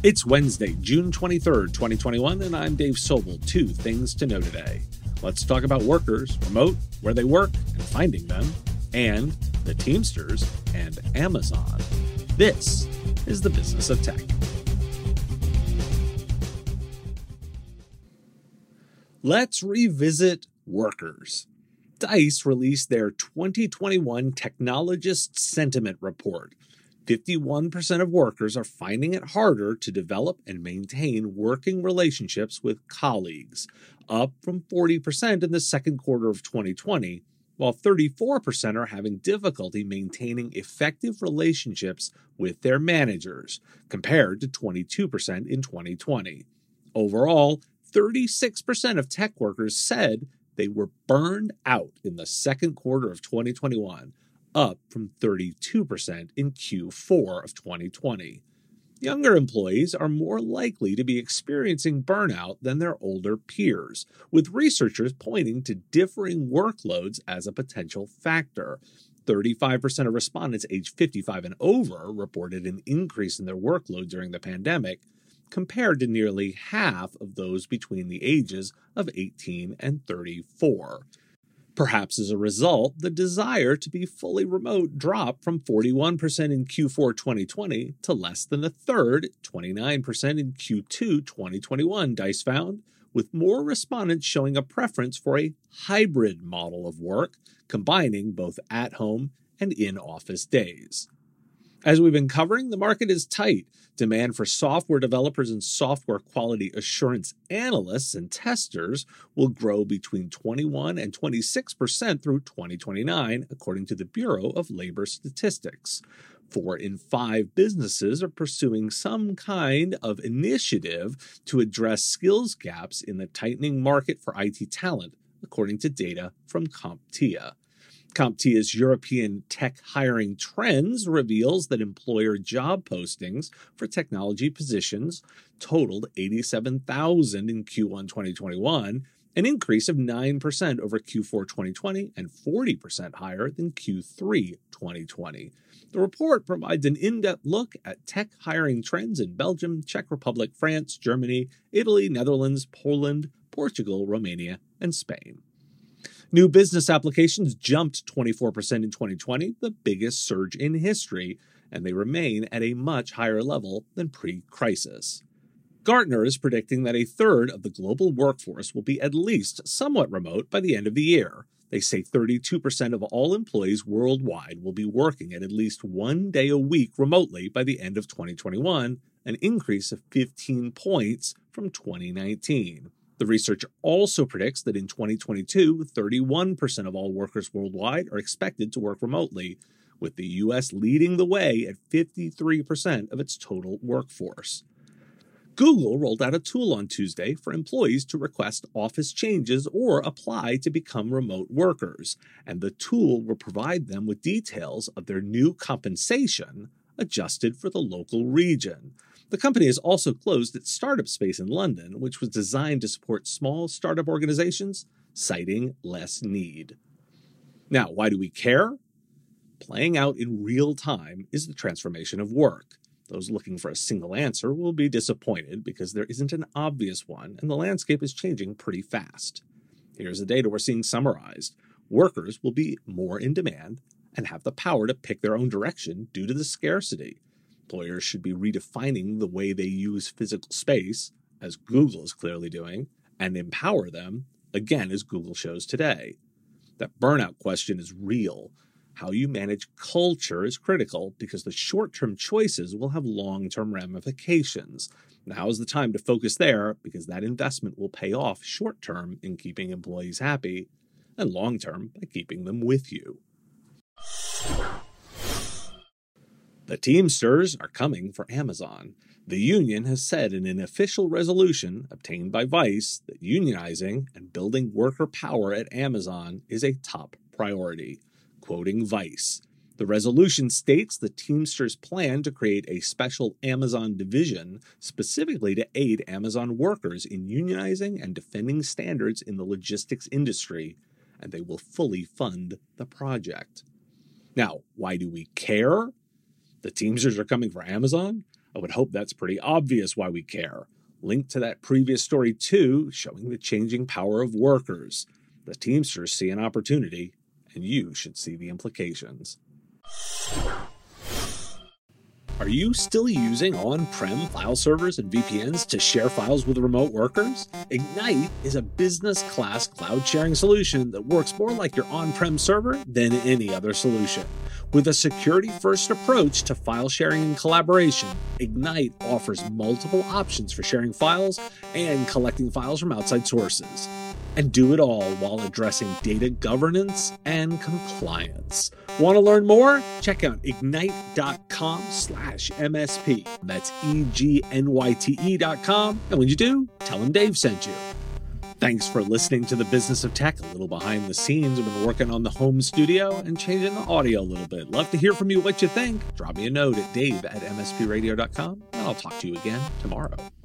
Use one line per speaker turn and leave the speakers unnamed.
It's Wednesday, June 23rd, 2021, and I'm Dave Sobel. Two things to know today. Let's talk about workers, remote, where they work, and finding them, and the Teamsters and Amazon. This is the Business of Tech. Let's revisit workers. Dice released their 2021 Technologist Sentiment Report. 51% of workers are finding it harder to develop and maintain working relationships with colleagues, up from 40% in the second quarter of 2020, while 34% are having difficulty maintaining effective relationships with their managers, compared to 22% in 2020. Overall, 36% of tech workers said they were burned out in the second quarter of 2021, up from 32% in Q4 of 2020. Younger employees are more likely to be experiencing burnout than their older peers, with researchers pointing to differing workloads as a potential factor. 35% of respondents aged 55 and over reported an increase in their workload during the pandemic, compared to nearly half of those between the ages of 18 and 34. Perhaps as a result, the desire to be fully remote dropped from 41% in Q4 2020 to less than a third, 29% in Q2 2021, Dice found, with more respondents showing a preference for a hybrid model of work, combining both at-home and in-office days. As we've been covering, the market is tight. Demand for software developers and software quality assurance analysts and testers will grow between 21 and 26% through 2029, according to the Bureau of Labor Statistics. 4 in 5 businesses are pursuing some kind of initiative to address skills gaps in the tightening market for IT talent, according to data from CompTIA. CompTIA's European Tech Hiring Trends reveals that employer job postings for technology positions totaled 87,000 in Q1 2021, an increase of 9% over Q4 2020 and 40% higher than Q3 2020. The report provides an in-depth look at tech hiring trends in Belgium, Czech Republic, France, Germany, Italy, Netherlands, Poland, Portugal, Romania, and Spain. New business applications jumped 24% in 2020, the biggest surge in history, and they remain at a much higher level than pre-crisis. Gartner is predicting that a third of the global workforce will be at least somewhat remote by the end of the year. They say 32% of all employees worldwide will be working at least one day a week remotely by the end of 2021, an increase of 15 points from 2019. The research also predicts that in 2022, 31% of all workers worldwide are expected to work remotely, with the U.S. leading the way at 53% of its total workforce. Google rolled out a tool on Tuesday for employees to request office changes or apply to become remote workers, and the tool will provide them with details of their new compensation adjusted for the local region. The company has also closed its startup space in London, which was designed to support small startup organizations, citing less need. Now, why do we care? Playing out in real time is the transformation of work. Those looking for a single answer will be disappointed because there isn't an obvious one, and the landscape is changing pretty fast. Here's the data we're seeing summarized. Workers will be more in demand and have the power to pick their own direction due to the scarcity. Employers should be redefining the way they use physical space, as Google is clearly doing, and empower them, again as Google shows today. That burnout question is real. How you manage culture is critical because the short-term choices will have long-term ramifications. Now is the time to focus there because that investment will pay off short-term in keeping employees happy and long-term by keeping them with you. The Teamsters are coming for Amazon. The union has said in an official resolution obtained by Vice that unionizing and building worker power at Amazon is a top priority. Quoting Vice, the resolution states the Teamsters plan to create a special Amazon division specifically to aid Amazon workers in unionizing and defending standards in the logistics industry, and they will fully fund the project. Now, why do we care? The Teamsters are coming for Amazon? I would hope that's pretty obvious why we care. Link to that previous story too, showing the changing power of workers. The Teamsters see an opportunity, and you should see the implications. Are you still using on-prem file servers and VPNs to share files with remote workers? Ignite is a business-class cloud-sharing solution that works more like your on-prem server than any other solution. With a security-first approach to file sharing and collaboration, Ignite offers multiple options for sharing files and collecting files from outside sources. And do it all while addressing data governance and compliance. Want to learn more? Check out ignite.com/MSP. That's EGNYTE.com. And when you do, tell them Dave sent you. Thanks for listening to The Business of Tech. A little behind the scenes. We've been working on the home studio and changing the audio a little bit. Love to hear from you what you think. Drop me a note at dave@mspradio.com, and I'll talk to you again tomorrow.